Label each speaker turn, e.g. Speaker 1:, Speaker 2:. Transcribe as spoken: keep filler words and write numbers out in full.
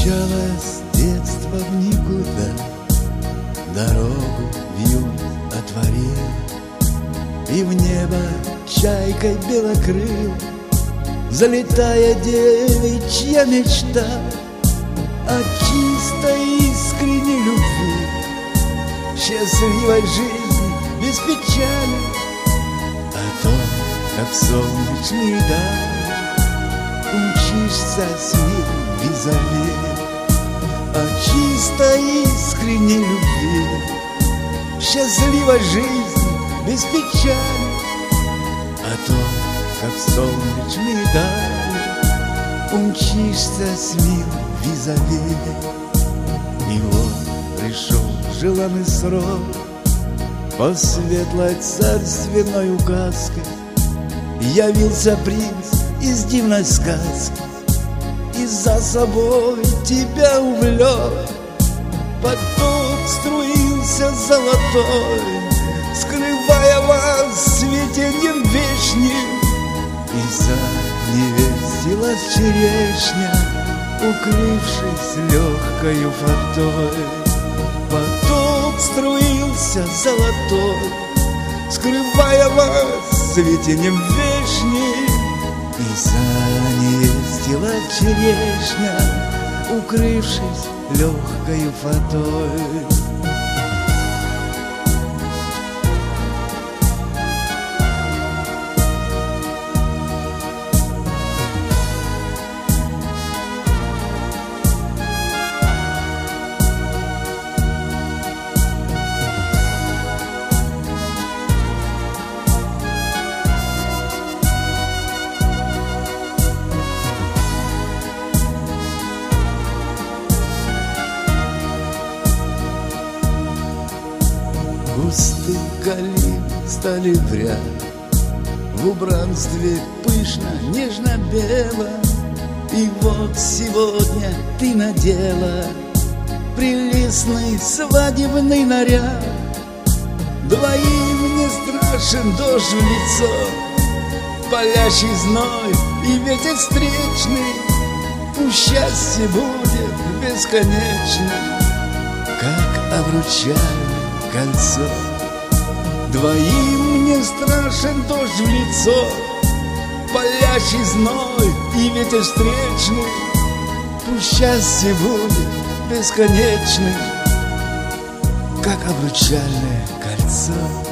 Speaker 1: Умчалось детство в никуда, дорогу вью отворил, и в небо чайкой белокрыл залетая девичья мечта о чистой искренней любви, счастливой жизни без печали, о том, как солнечный дар умчишься с мир визави, о чистой искренней любви, счастливой жизни без печали, о том, как солнечный дар умчишься с мир визави. И вот пришел желанный срок, по светлой царственной указке явился принц из дивной сказки и за собой тебя увлек. Поток струился золотой, скрывая вас светеньем вечным, и заневесилась черешня, укрывшись легкою фатой. Поток струился золотой, скрывая вас светеньем вечным, и заневесилась черешня, укрывшись легкою фатой. Кусты калин стали в ряд, в убранстве пышно, нежно-бело. И вот сегодня ты надела прелестный свадебный наряд. Двоим не страшен дождь в лицо, палящий зной и ветер встречный. Пусть счастье будет бесконечным, как обручальное кольцо. Двоим не страшен дождь в лицо, палящий зной и ветер встречный. Пусть счастье будет бесконечным, как обручальное кольцо.